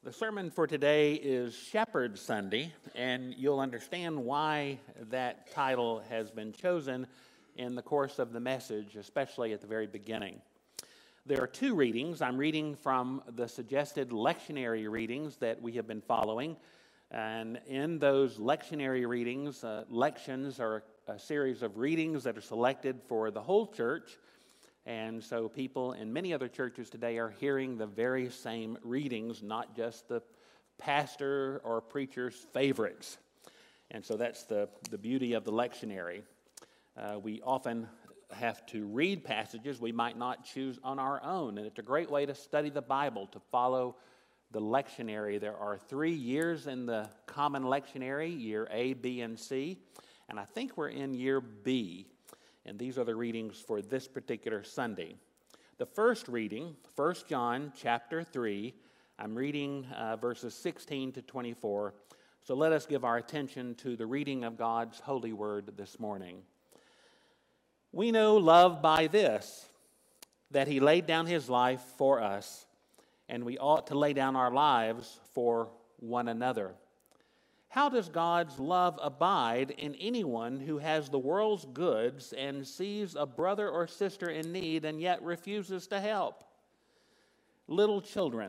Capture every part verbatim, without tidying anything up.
The sermon for today is Shepherd Sunday, and you'll understand why that title has been chosen in the course of the message, especially at the very beginning. There are two readings. I'm reading from the suggested lectionary readings that we have been following, and in those lectionary readings, uh, lections are a series of readings that are selected for the whole church. And so people in many other churches today are hearing the very same readings, not just the pastor or preacher's favorites. And so that's the, the beauty of the lectionary. Uh, we often have to read passages we might not choose on our own. And it's a great way to study the Bible, to follow the lectionary. There are three years in the common lectionary, year A, B, and C. And I think we're in year B. And these are the readings for this particular Sunday. The first reading, First John chapter three, I'm reading uh, verses sixteen to twenty-four. So let us give our attention to the reading of God's holy word this morning. We know love by this, that he laid down his life for us, and we ought to lay down our lives for one another. How does God's love abide in anyone who has the world's goods and sees a brother or sister in need and yet refuses to help? Little children,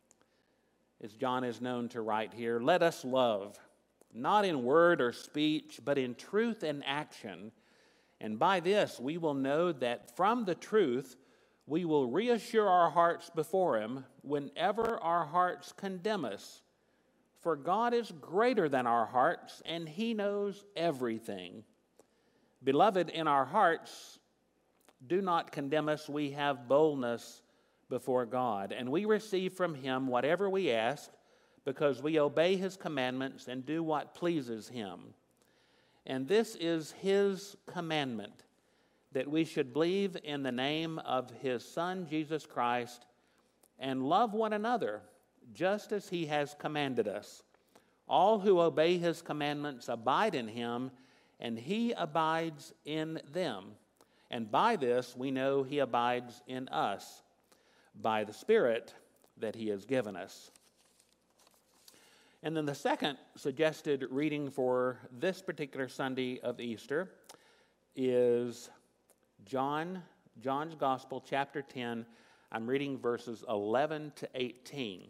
as John is known to write here, let us love, not in word or speech, but in truth and action. And by this we will know that from the truth we will reassure our hearts before him whenever our hearts condemn us. For God is greater than our hearts, and he knows everything. Beloved, in our hearts, do not condemn us. We have boldness before God, and we receive from him whatever we ask, because we obey his commandments and do what pleases him. And this is his commandment, that we should believe in the name of his Son, Jesus Christ, and love one another, just as he has commanded us. All who obey his commandments abide in him, and he abides in them. And by this we know he abides in us, by the Spirit that he has given us. And then the second suggested reading for this particular Sunday of Easter is John, John's Gospel, chapter ten. I'm reading verses eleven to eighteen.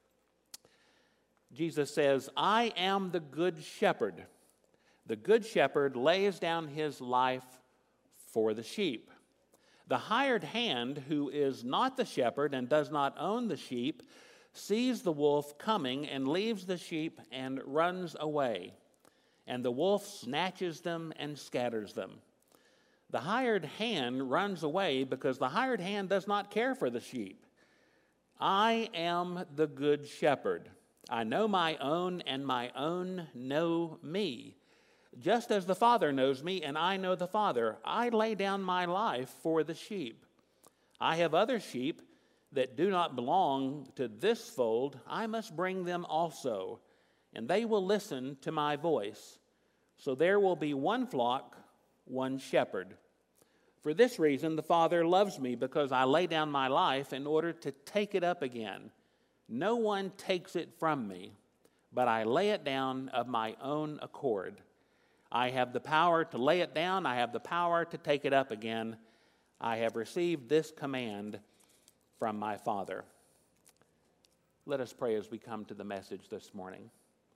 Jesus says, I am the good shepherd. The good shepherd lays down his life for the sheep. The hired hand, who is not the shepherd and does not own the sheep, sees the wolf coming and leaves the sheep and runs away. And the wolf snatches them and scatters them. The hired hand runs away because the hired hand does not care for the sheep. I am the good shepherd. I know my own, and my own know me. Just as the Father knows me, and I know the Father, I lay down my life for the sheep. I have other sheep that do not belong to this fold. I must bring them also, and they will listen to my voice. So there will be one flock, one shepherd. For this reason, the Father loves me, because I lay down my life in order to take it up again. No one takes it from me, but I lay it down of my own accord. I have the power to lay it down. I have the power to take it up again. I have received this command from my Father. Let us pray as we come to the message this morning.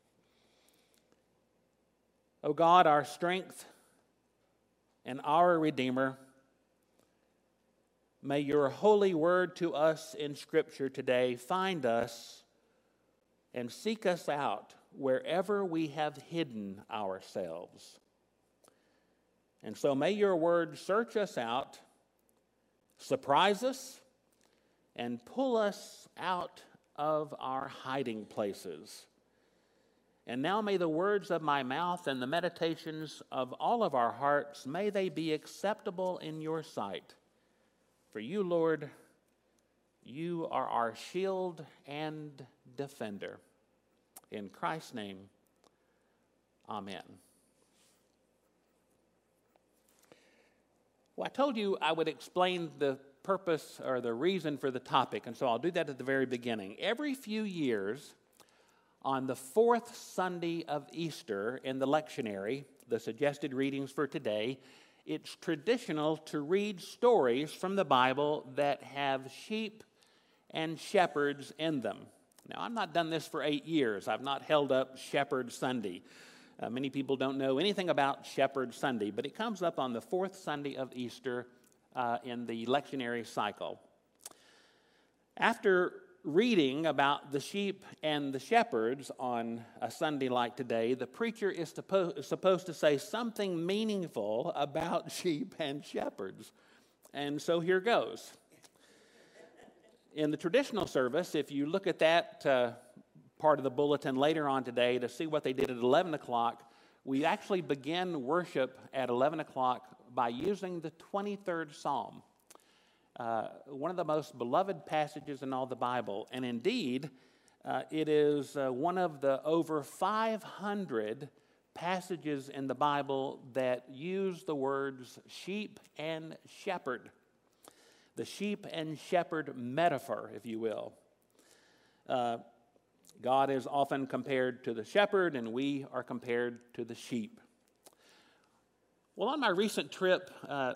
O God, our strength and our Redeemer, may your holy word to us in Scripture today find us and seek us out wherever we have hidden ourselves. And so may your word search us out, surprise us, and pull us out of our hiding places. And now may the words of my mouth and the meditations of all of our hearts, may they be acceptable in your sight. For you, Lord, you are our shield and defender. In Christ's name, amen. Well, I told you I would explain the purpose or the reason for the topic, and so I'll do that at the very beginning. Every few years, On the fourth Sunday of Easter in the lectionary, the suggested readings for today, it's traditional to read stories from the Bible that have sheep and shepherds in them. Now, I've not done this for eight years. I've not held up Shepherd Sunday. Uh, many people don't know anything about Shepherd Sunday, but it comes up on the fourth Sunday of Easter uh, in the lectionary cycle. After reading about the sheep and the shepherds on a Sunday like today, the preacher is suppo- supposed to say something meaningful about sheep and shepherds. And so here goes. In the traditional service, if you look at that uh, part of the bulletin later on today to see what they did at eleven o'clock, we actually begin worship at eleven o'clock by using the twenty-third Psalm. Uh, one of the most beloved passages in all the Bible. And indeed, uh, it is uh, one of the over five hundred passages in the Bible that use the words sheep and shepherd. The sheep and shepherd metaphor, if you will. Uh, God is often compared to the shepherd, and we are compared to the sheep. Well, on my recent trip, uh,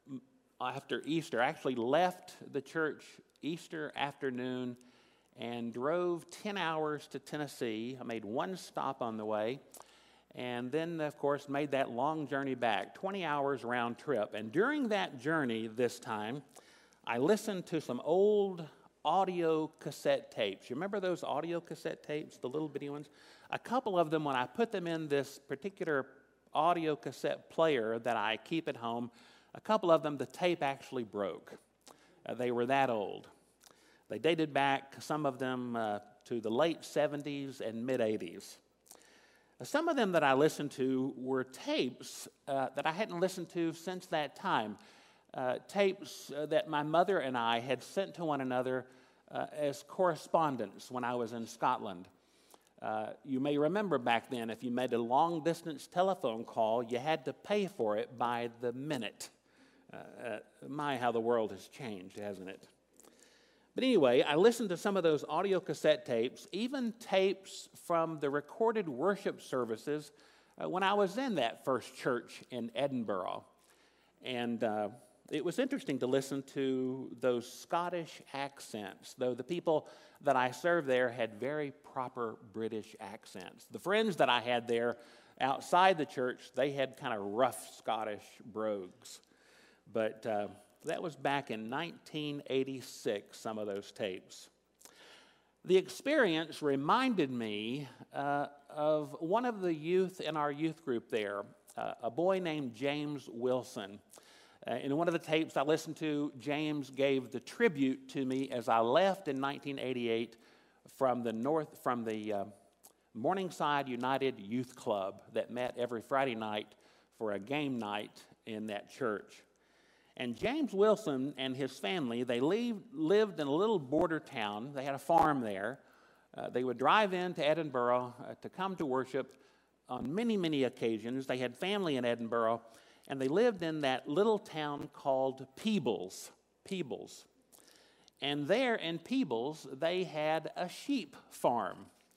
after Easter, I actually left the church Easter afternoon and drove ten hours to Tennessee. I made one stop on the way, and then, of course, made that long journey back, twenty hours round trip. And during that journey this time, I listened to some old audio cassette tapes. You remember those audio cassette tapes, the little bitty ones? A couple of them, when I put them in this particular audio cassette player that I keep at home, a couple of them, the tape actually broke. Uh, they were that old. They dated back, some of them, uh, to the late seventies and mid-eighties. Uh, some of them that I listened to were tapes uh, that I hadn't listened to since that time. Uh, tapes uh, that my mother and I had sent to one another uh, as correspondence when I was in Scotland. Uh, you may remember back then, if you made a long-distance telephone call, you had to pay for it by the minute. Uh, uh, my, how the world has changed, hasn't it? But anyway, I listened to some of those audio cassette tapes, even tapes from the recorded worship services uh, when I was in that first church in Edinburgh. And uh, it was interesting to listen to those Scottish accents, though the people that I served there had very proper British accents. The friends that I had there outside the church, they had kind of rough Scottish brogues. But uh, that was back in nineteen eighty-six, some of those tapes. The experience reminded me uh, of one of the youth in our youth group there, uh, a boy named James Wilson. Uh, in one of the tapes I listened to, James gave the tribute to me as I left in nineteen eighty-eight from the North, from the uh, Morningside United Youth Club that met every Friday night for a game night in that church. And James Wilson and his family, they leave, lived in a little border town. They had a farm there. Uh, they would drive into Edinburgh uh, to come to worship on many, many occasions. They had family in Edinburgh, and they lived in that little town called Peebles. Peebles. And there in Peebles, they had a sheep farm.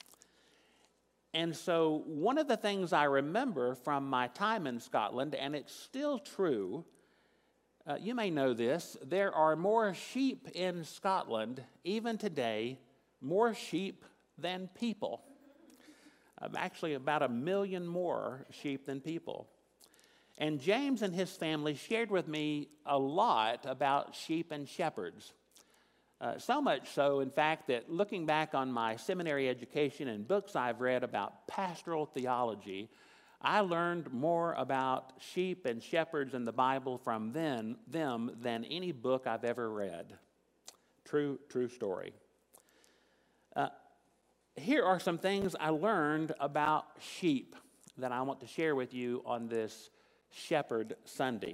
And so one of the things I remember from my time in Scotland, and it's still true, Uh, you may know this, there are more sheep in Scotland, even today, more sheep than people. Um, actually, about a million more sheep than people. And James and his family shared with me a lot about sheep and shepherds. Uh, so much so, in fact, that looking back on my seminary education and books I've read about pastoral theology, I learned more about sheep and shepherds in the Bible from then, them than any book I've ever read. True, true story. Uh, here are some things I learned about sheep that I want to share with you on this Shepherd Sunday.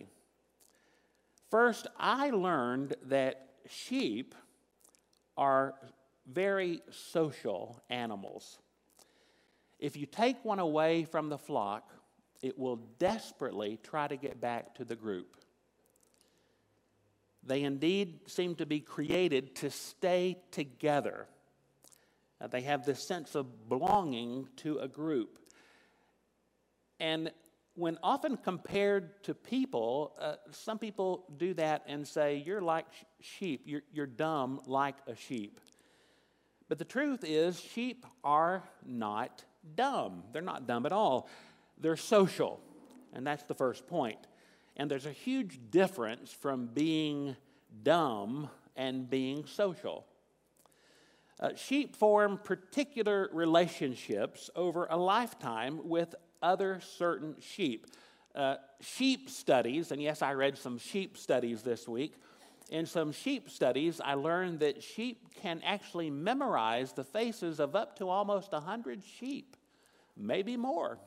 First, I learned that sheep are very social animals. If you take one away from the flock, it will desperately try to get back to the group. They indeed seem to be created to stay together. Uh, they have this sense of belonging to a group. And when often compared to people, uh, some people do that and say, you're like sh- sheep, you're, you're dumb like a sheep. But the truth is, sheep are not dumb. They're not dumb at all. They're social, and that's the first point. And there's a huge difference from being dumb and being social. Uh, sheep form particular relationships over a lifetime with other certain sheep. Uh, sheep studies, and yes, I read some sheep studies this week. In some sheep studies, I learned that sheep can actually memorize the faces of up to almost one hundred sheep, maybe more.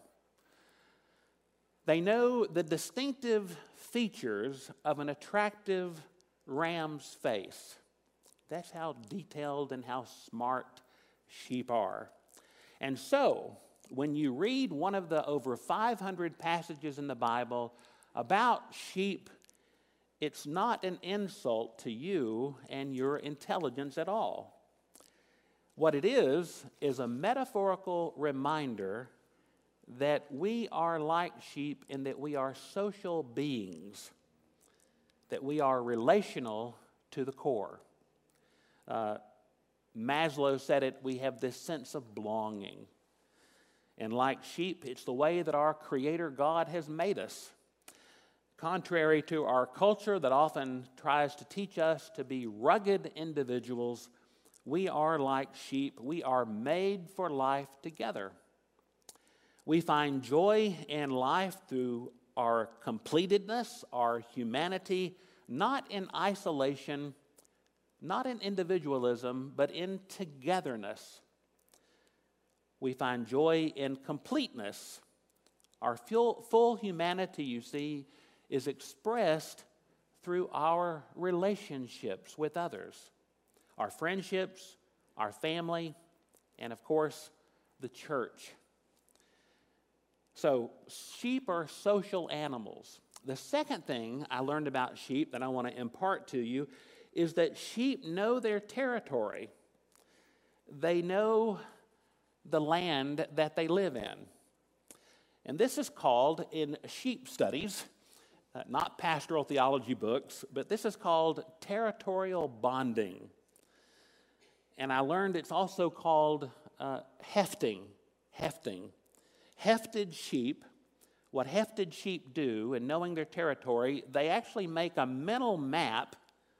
They know the distinctive features of an attractive ram's face. That's how detailed and how smart sheep are. And so, when you read one of the over five hundred passages in the Bible about sheep, it's not an insult to you and your intelligence at all. What it is, is a metaphorical reminder that we are like sheep in that we are social beings, that we are relational to the core. Uh, Maslow said it, we have this sense of belonging. And like sheep, it's the way that our Creator God has made us. Contrary to our culture that often tries to teach us to be rugged individuals, we are like sheep. We are made for life together. We find joy in life through our completedness, our humanity, not in isolation, not in individualism, but in togetherness. We find joy in completeness. Our full, full humanity, you see, is expressed through our relationships with others, our friendships, our family, and of course, the church. So, sheep are social animals. The second thing I learned about sheep that I want to impart to you is that sheep know their territory. They know the land that they live in. And this is called, in sheep studies, Uh, not pastoral theology books, but this is called territorial bonding. And I learned it's also called uh, hefting. Hefting. Hefted sheep, what hefted sheep do in knowing their territory, they actually make a mental map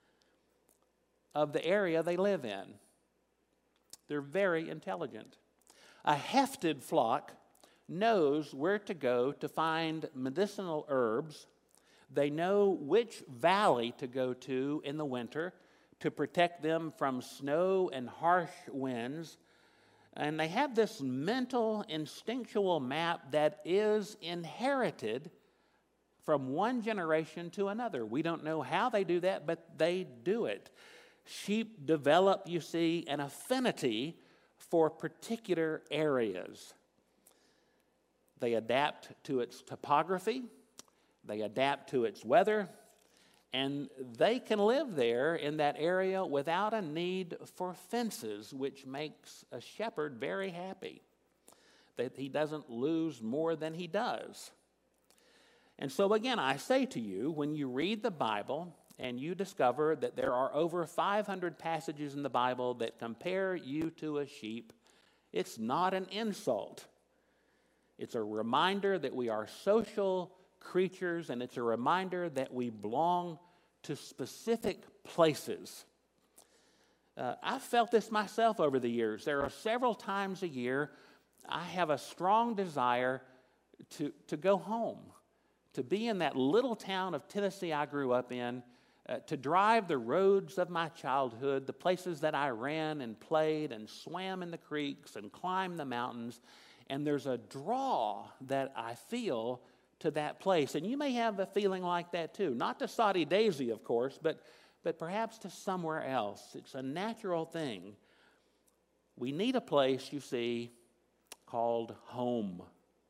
of the area they live in. They're very intelligent. A hefted flock knows where to go to find medicinal herbs. They know which valley to go to in the winter to protect them from snow and harsh winds. And they have this mental, instinctual map that is inherited from one generation to another. We don't know how they do that, but they do it. Sheep develop, you see, an affinity for particular areas. They adapt to its topography. They adapt to its weather, and they can live there in that area without a need for fences, which makes a shepherd very happy, that he doesn't lose more than he does. And so again, I say to you, when you read the Bible and you discover that there are over five hundred passages in the Bible that compare you to a sheep, it's not an insult. It's a reminder that we are social creatures, and it's a reminder that we belong to specific places. Uh, I've felt this myself over the years. There are several times a year I have a strong desire to, to go home, to be in that little town of Tennessee I grew up in, uh, to drive the roads of my childhood, the places that I ran and played and swam in the creeks and climbed the mountains. And there's a draw that I feel to that place. And you may have a feeling like that too. Not to Soddy Daisy, of course, but, but perhaps to somewhere else. It's a natural thing. We need a place, you see, called home.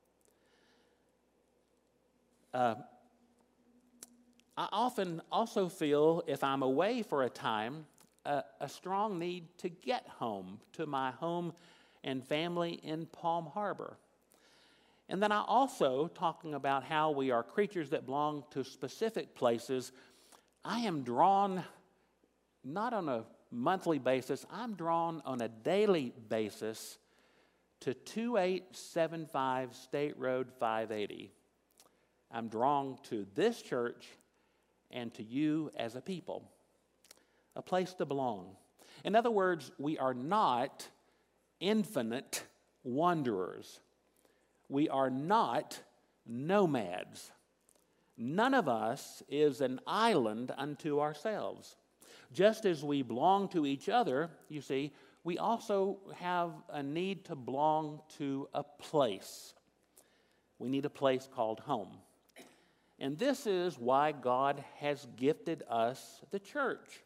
Uh, I often also feel if I'm away for a time, a, a strong need to get home, to my home and family in Palm Harbor. And then I also, talking about how we are creatures that belong to specific places, I am drawn not on a monthly basis, I'm drawn on a daily basis to two eight seven five State Road five eighty. I'm drawn to this church and to you as a people, a place to belong. In other words, we are not infinite wanderers. We are not nomads. None of us is an island unto ourselves. Just as we belong to each other, you see, we also have a need to belong to a place. We need a place called home. And this is why God has gifted us the church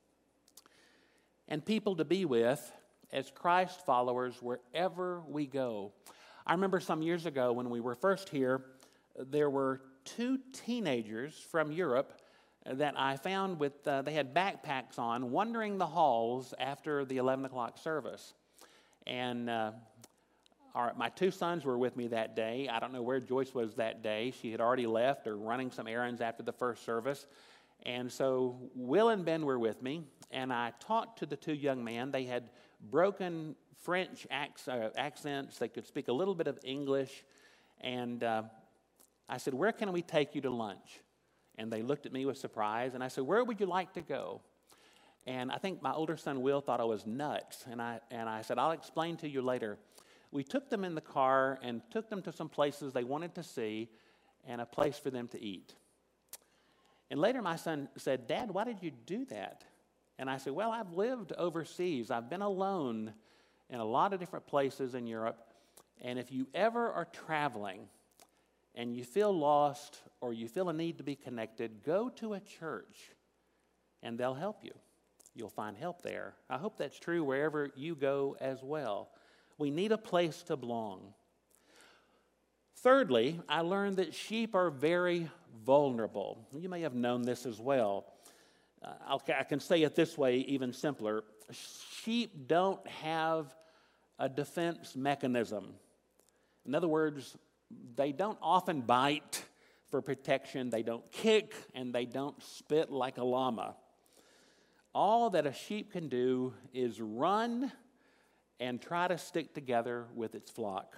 and people to be with as Christ followers wherever we go. I remember some years ago when we were first here, there were two teenagers from Europe that I found with, uh, they had backpacks on, wandering the halls after the eleven o'clock service. And uh, our, my two sons were with me that day. I don't know where Joyce was that day. She had already left or running some errands after the first service. And so Will and Ben were with me, and I talked to the two young men. They had broken French ac- uh, accents. They could speak a little bit of English. And uh, I said, "Where can we take you to lunch?" And they looked at me with surprise, and I said, "Where would you like to go?" And I think my older son, Will, thought I was nuts. And I, and I said, "I'll explain to you later." We took them in the car and took them to some places they wanted to see and a place for them to eat. And later my son said, "Dad, why did you do that?" And I said, "Well, I've lived overseas. I've been alone in a lot of different places in Europe. And if you ever are traveling and you feel lost or you feel a need to be connected, go to a church and they'll help you. You'll find help there." I hope that's true wherever you go as well. We need a place to belong. Thirdly, I learned that sheep are very vulnerable. You may have known this as well. Uh, I'll, I can say it this way, even simpler. Sheep don't have a defense mechanism. In other words, they don't often bite for protection, they don't kick, and they don't spit like a llama. All that a sheep can do is run and try to stick together with its flock.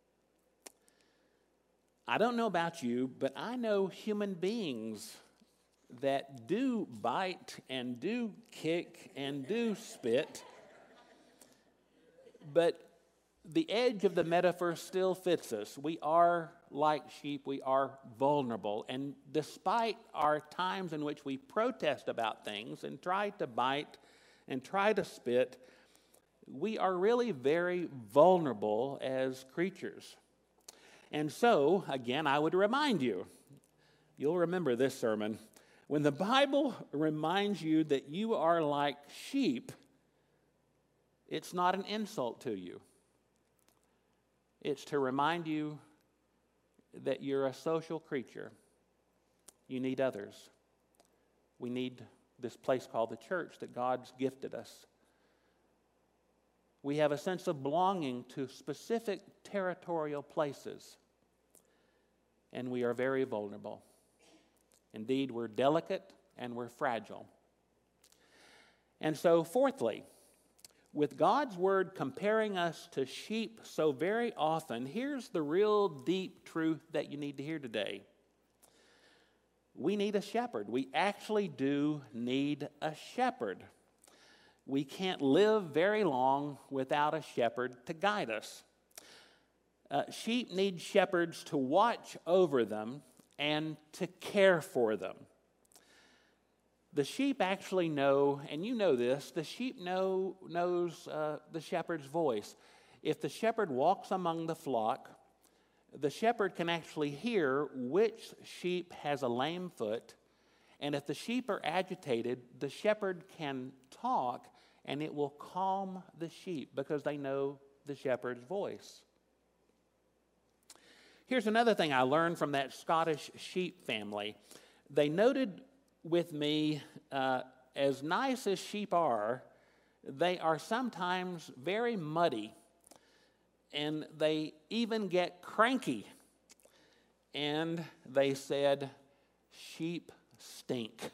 I don't know about you, but I know human beings that do bite and do kick and do spit, but the edge of the metaphor still fits us. We are like sheep. We are vulnerable. And despite our times in which we protest about things and try to bite and try to spit, we are really very vulnerable as creatures. And so, again, I would remind you, you'll remember this sermon, when the Bible reminds you that you are like sheep, it's not an insult to you. It's to remind you that you're a social creature. You need others. We need this place called the church that God's gifted us. We have a sense of belonging to specific territorial places, and we are very vulnerable. Indeed, we're delicate and we're fragile. And so, fourthly, with God's word comparing us to sheep so very often, here's the real deep truth that you need to hear today. We need a shepherd. We actually do need a shepherd. We can't live very long without a shepherd to guide us. Uh, sheep need shepherds to watch over them and to care for them. The sheep actually know, and you know this, the sheep know knows uh, the shepherd's voice. If the shepherd walks among the flock, the shepherd can actually hear which sheep has a lame foot, and if the sheep are agitated, the shepherd can talk, and it will calm the sheep because they know the shepherd's voice. Here's another thing I learned from that Scottish sheep family. They noted with me uh, as nice as sheep are, they are sometimes very muddy, and they even get cranky. And they said, sheep stink.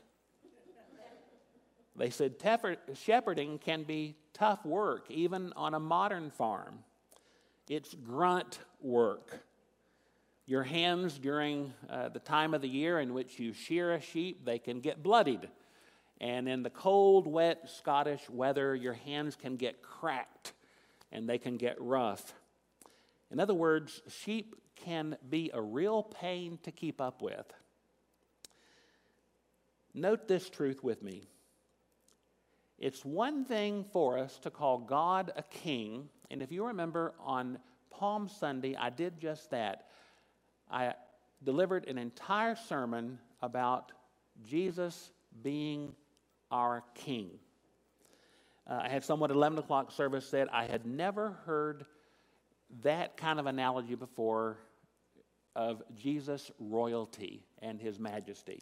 They said shepherding can be tough work, even on a modern farm. It's grunt work. Your hands during uh, the time of the year in which you shear a sheep, they can get bloodied. And in the cold, wet Scottish weather, your hands can get cracked and they can get rough. In other words, sheep can be a real pain to keep up with. Note this truth with me. It's one thing for us to call God a king, and if you remember on Palm Sunday, I did just that. I delivered an entire sermon about Jesus being our king. Uh, I had someone at eleven o'clock service said, I had never heard that kind of analogy before of Jesus' royalty and his majesty.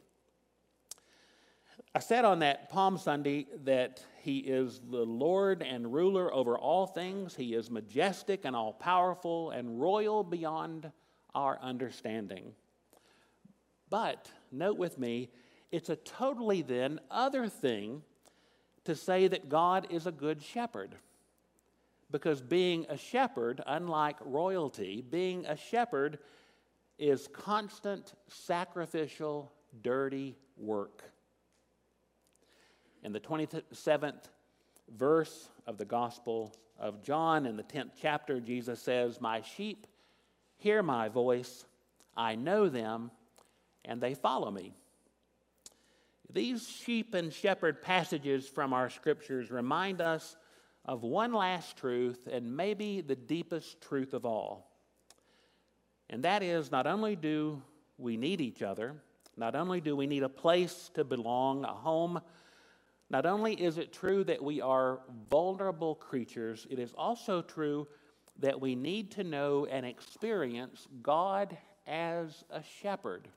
I said on that Palm Sunday that he is the Lord and ruler over all things. He is majestic and all-powerful and royal beyond our understanding. But, note with me, it's a totally then other thing to say that God is a good shepherd. Because being a shepherd, unlike royalty, being a shepherd is constant, sacrificial, dirty work. In the twenty-seventh verse of the Gospel of John, in the tenth chapter, Jesus says, my sheep hear my voice, I know them, and they follow me. These sheep and shepherd passages from our scriptures remind us of one last truth, and maybe the deepest truth of all. And that is, not only do we need each other, not only do we need a place to belong, a home, not only is it true that we are vulnerable creatures, it is also true that we need to know and experience God as a shepherd.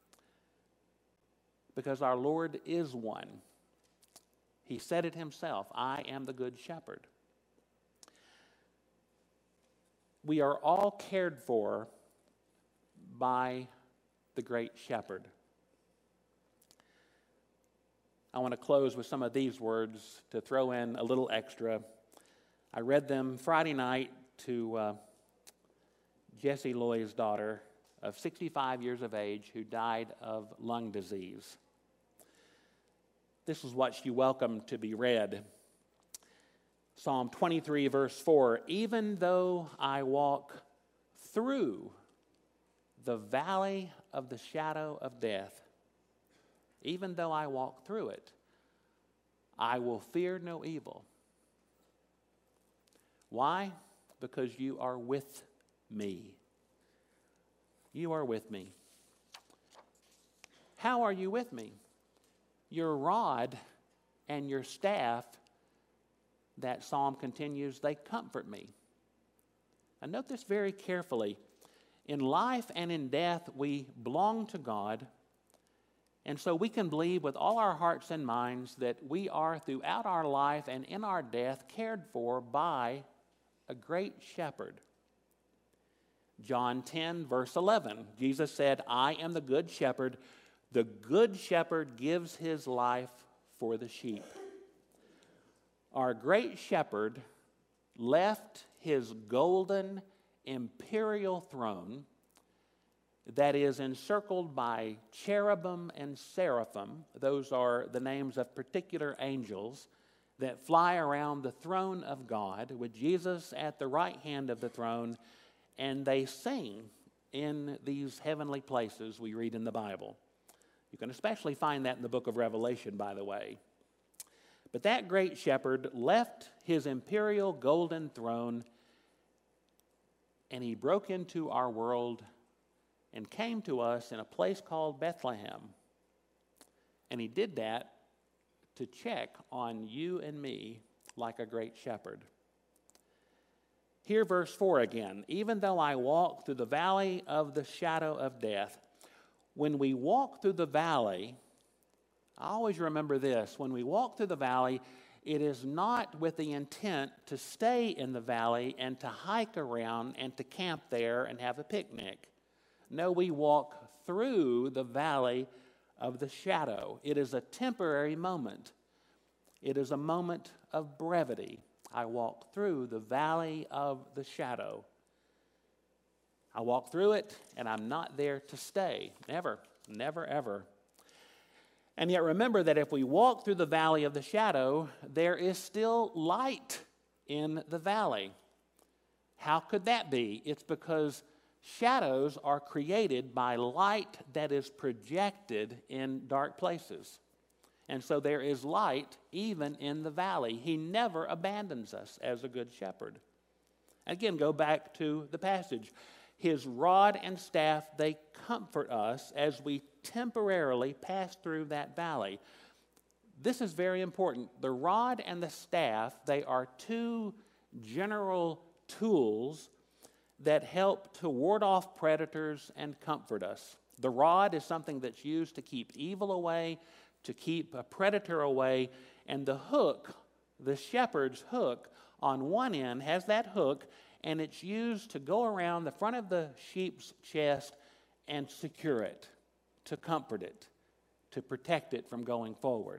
Because our Lord is one. He said it himself, I am the good shepherd. We are all cared for by the great shepherd. I want to close with some of these words to throw in a little extra. I read them Friday night to uh, Jessie Loy's daughter of sixty-five years of age who died of lung disease. This is what she welcomed to be read. Psalm twenty-three, verse four, even though I walk through the valley of the shadow of death, even though I walk through it, I will fear no evil. Why? Because you are with me. You are with me. How are you with me? Your rod and your staff, that psalm continues, they comfort me. And note this very carefully. In life and in death, we belong to God. And so we can believe with all our hearts and minds that we are throughout our life and in our death cared for by a great shepherd. John ten, verse eleven, Jesus said, I am the good shepherd. The good shepherd gives his life for the sheep. Our great shepherd left his golden imperial throne that is encircled by cherubim and seraphim. Those are the names of particular angels that fly around the throne of God with Jesus at the right hand of the throne, and they sing in these heavenly places we read in the Bible. You can especially find that in the book of Revelation, by the way. But that great shepherd left his imperial golden throne and he broke into our world and came to us in a place called Bethlehem. And he did that to check on you and me like a great shepherd. Hear verse four again. Even though I walk through the valley of the shadow of death. When we walk through the valley I always remember this. When we walk through the valley, it is not with the intent to stay in the valley and to hike around and to camp there and have a picnic. No, we walk through the valley of the shadow. It is a temporary moment. It is a moment of brevity. I walk through the valley of the shadow. I walk through it, and I'm not there to stay. Never, never, ever. And yet remember that if we walk through the valley of the shadow, there is still light in the valley. How could that be? It's because shadows are created by light that is projected in dark places. And so there is light even in the valley. He never abandons us as a good shepherd. Again, go back to the passage. His rod and staff, they comfort us as we temporarily pass through that valley. This is very important. The rod and the staff, they are two general tools that help to ward off predators and comfort us. The rod is something that's used to keep evil away, to keep a predator away, and the hook, the shepherd's hook, on one end has that hook, and it's used to go around the front of the sheep's chest and secure it, to comfort it, to protect it from going forward.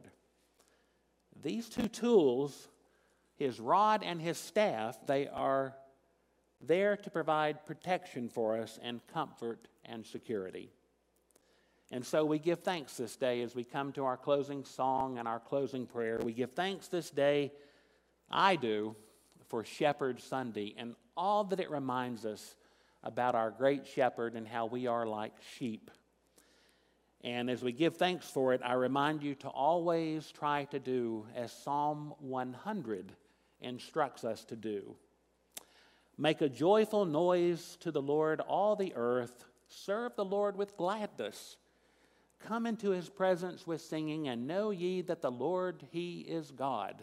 These two tools, his rod and his staff, they are there to provide protection for us and comfort and security. And so we give thanks this day as we come to our closing song and our closing prayer. We give thanks this day, I do, for Shepherd Sunday and all that it reminds us about our great shepherd and how we are like sheep. And as we give thanks for it, I remind you to always try to do as Psalm one hundred instructs us to do. Make a joyful noise to the Lord, all the earth. Serve the Lord with gladness. Come into his presence with singing, and know ye that the Lord, he is God.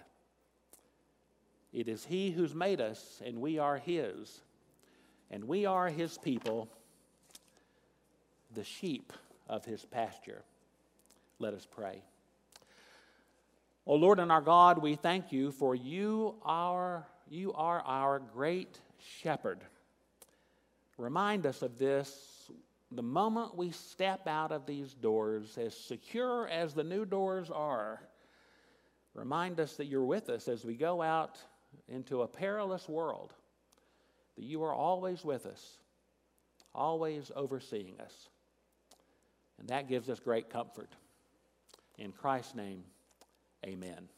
It is he who's made us, and we are his. And we are his people, the sheep of his pasture. Let us pray. O Lord and our God, we thank you for you are, you are our great shepherd. Remind us of this the moment we step out of these doors, as secure as the new doors are. Remind us that you're with us as we go out into a perilous world, that you are always with us, always overseeing us. And that gives us great comfort. In Christ's name, amen.